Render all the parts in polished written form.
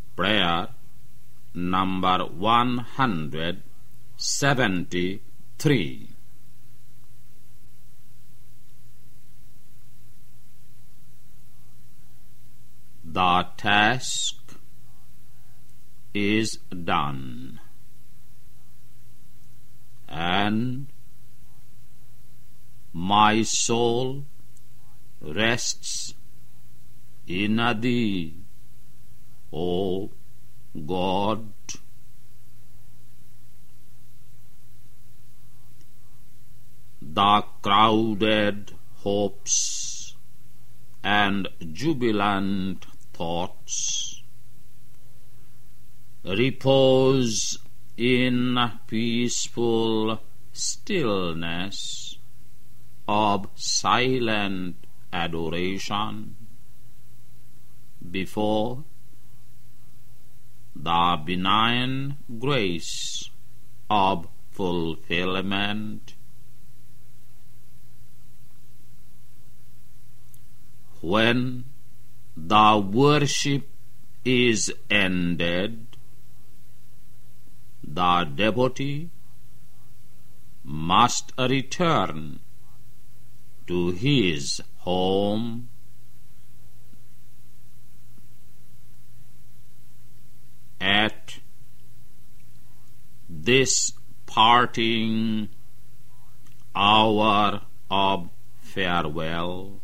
Prayer number 173. The task is done, and my soul rests in Thee, O God. The crowded hopes and jubilant thoughts repose in peaceful stillness of silent adoration before the benign grace of fulfillment. When the worship is ended, the devotee must return to his home. At this parting hour of farewell,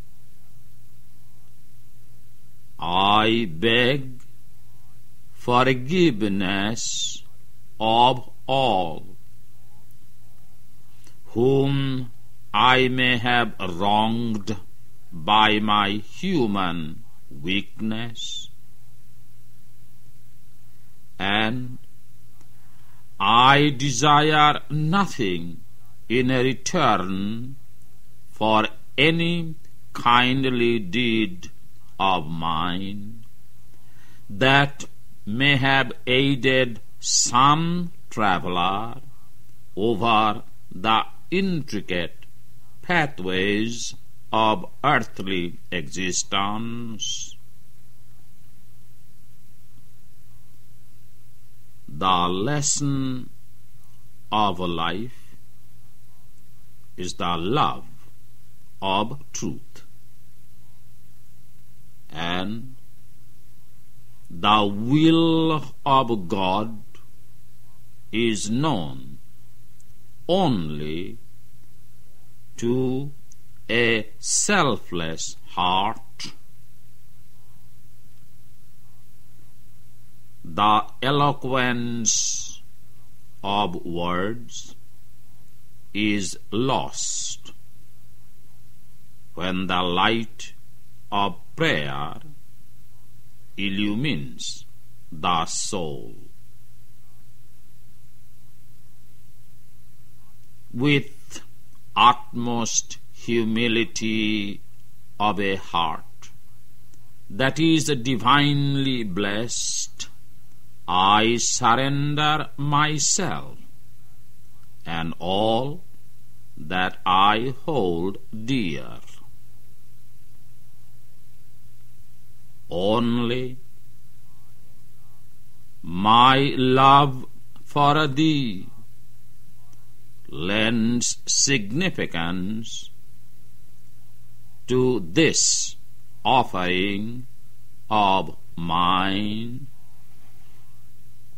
I beg forgiveness of all whom I may have wronged by my human weakness, and I desire nothing in return for any kindly deed of mine that may have aided some traveler over the intricate pathways of earthly existence. The lesson of life is the love of truth, and the will of God is known only to a selfless heart. The eloquence of words is lost when the light of prayer illumines the soul. With utmost humility of a heart that is divinely blessed, I surrender myself and all that I hold dear. Only my love for Thee lends significance to this offering of mine.